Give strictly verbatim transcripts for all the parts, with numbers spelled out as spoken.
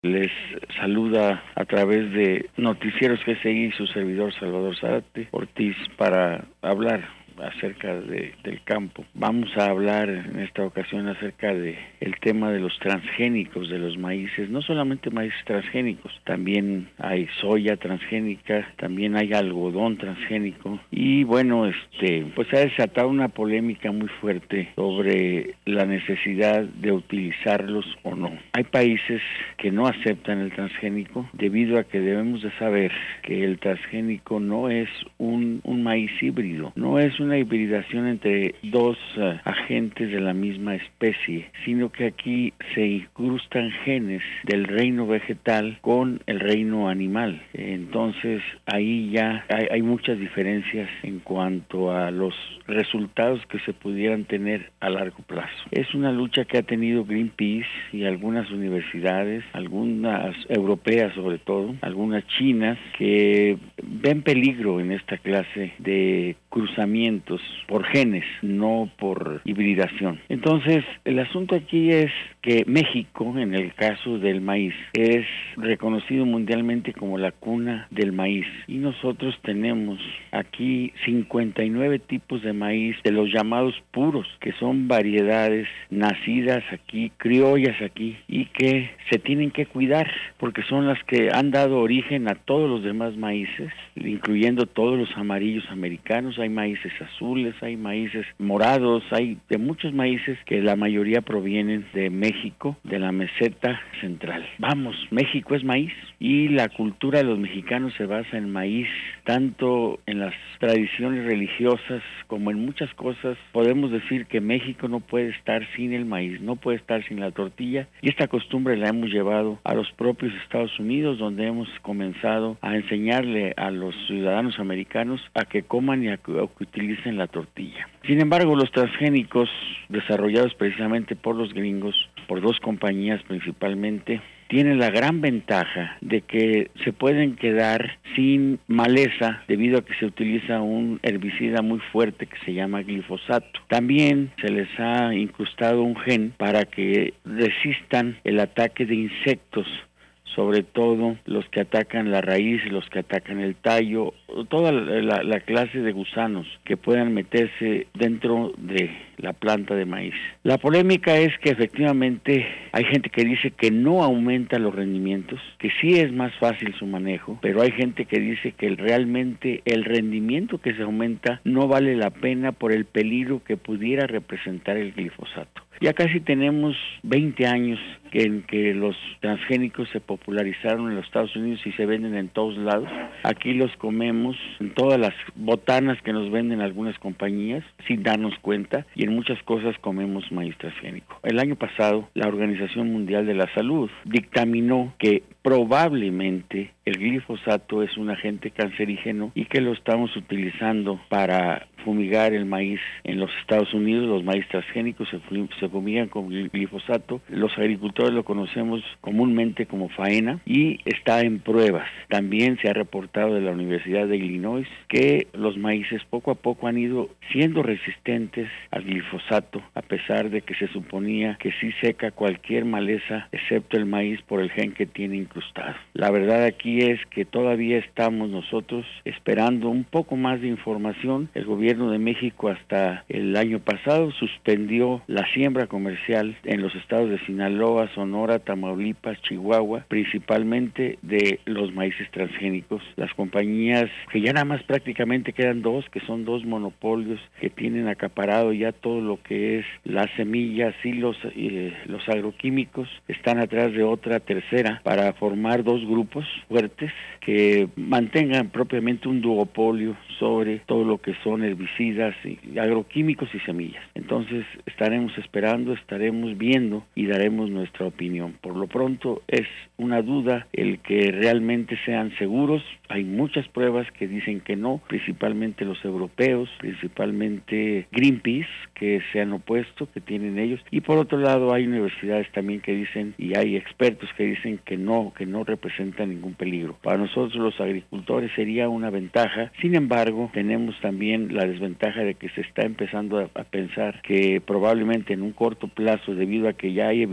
Les saluda a través de Noticieros G C I su servidor Salvador Zárate Ortiz para hablar acerca de, del campo. Vamos a hablar en esta ocasión acerca de el tema de los transgénicos de los maíces, no solamente maíces transgénicos, también hay soya transgénica, también hay algodón transgénico y bueno, este, pues ha desatado una polémica muy fuerte sobre la necesidad de utilizarlos o no. Hay países que no aceptan el transgénico debido a que debemos de saber que el transgénico no es un, un maíz híbrido, no es una hibridación entre dos uh, agentes de la misma especie, sino que aquí se incrustan genes del reino vegetal con el reino animal. Entonces ahí ya hay, hay muchas diferencias en cuanto a los resultados que se pudieran tener a largo plazo. Es una lucha que ha tenido Greenpeace y algunas universidades, algunas europeas sobre todo, algunas chinas, que ven peligro en esta clase de cruzamientos por genes, no por hibridación. Entonces, el asunto aquí es que México, en el caso del maíz, es reconocido mundialmente como la cuna del maíz y nosotros tenemos aquí cincuenta y nueve tipos de maíz de los llamados puros, que son variedades nacidas aquí, criollas aquí y que se tienen que cuidar porque son las que han dado origen a todos los demás maíces, incluyendo todos los amarillos americanos. Hay maíces azules, hay maíces morados, hay de muchos maíces que la mayoría provienen de México, de la meseta central. Vamos, México es maíz y la cultura de los mexicanos se basa en maíz, tanto en las tradiciones religiosas como en muchas cosas. Podemos decir que México no puede estar sin el maíz, no puede estar sin la tortilla y esta costumbre la hemos llevado a los propios Estados Unidos, donde hemos comenzado a enseñarle a los ciudadanos americanos a que coman y a que, a que utilicen la tortilla. Sin embargo, los transgénicos desarrollados precisamente por los gringos, por dos compañías principalmente, tienen la gran ventaja de que se pueden quedar sin maleza debido a que se utiliza un herbicida muy fuerte que se llama glifosato. También se les ha incrustado un gen para que resistan el ataque de insectos, sobre todo los que atacan la raíz, los que atacan el tallo, toda la, la clase de gusanos que puedan meterse dentro de la planta de maíz. La polémica es que efectivamente hay gente que dice que no aumenta los rendimientos, que sí es más fácil su manejo, pero hay gente que dice que realmente el rendimiento que se aumenta no vale la pena por el peligro que pudiera representar el glifosato. Ya casi tenemos veinte años que en que los transgénicos se popularizaron en los Estados Unidos y se venden en todos lados. Aquí los comemos en todas las botanas que nos venden algunas compañías sin darnos cuenta y en muchas cosas comemos maíz transgénico. El año pasado la Organización Mundial de la Salud dictaminó que probablemente el glifosato es un agente cancerígeno y que lo estamos utilizando para fumigar el maíz en los Estados Unidos. Los maíz transgénicos se, se fumigan con glifosato. Los agricultores lo conocemos comúnmente como faena y está en pruebas. También se ha reportado de la Universidad de Illinois que los maíces poco a poco han ido siendo resistentes al glifosato, a pesar de que se suponía que sí seca cualquier maleza excepto el maíz por el gen que tiene incrustado. La verdad aquí es que todavía estamos nosotros esperando un poco más de información. El gobierno de México hasta el año pasado suspendió la siembra comercial en los estados de Sinaloa, Sonora, Tamaulipas, Chihuahua, principalmente de los maíces transgénicos. Las compañías, que ya nada más prácticamente quedan dos, que son dos monopolios que tienen acaparado ya todo lo que es las semillas y los, eh, los agroquímicos, están atrás de otra tercera para formar dos grupos fuertes que mantengan propiamente un duopolio sobre todo lo que son herbicidas, y agroquímicos y semillas. Entonces estaremos esperando, estaremos viendo y daremos nuestra opinión. Por lo pronto es una duda el que realmente sean seguros. Hay muchas pruebas que dicen que no, principalmente los europeos, principalmente Greenpeace, que se han opuesto, que tienen ellos, y por otro lado hay universidades también que dicen, y hay expertos que dicen que no, que no representan ningún peligro. Para nosotros los agricultores sería una ventaja. Sin embargo, tenemos también la desventaja de que se está empezando a, a pensar que probablemente en un corto plazo, debido a que ya hay evidencias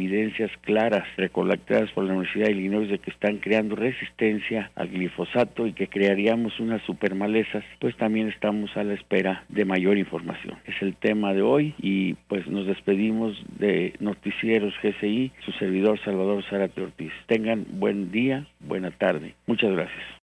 evidencias claras recolectadas por la Universidad de Illinois de que están creando resistencia al glifosato y que crearíamos unas supermalezas, pues también estamos a la espera de mayor información. Es el tema de hoy y pues nos despedimos de Noticieros G C I, su servidor Salvador Zárate Ortiz. Tengan buen día, buena tarde. Muchas gracias.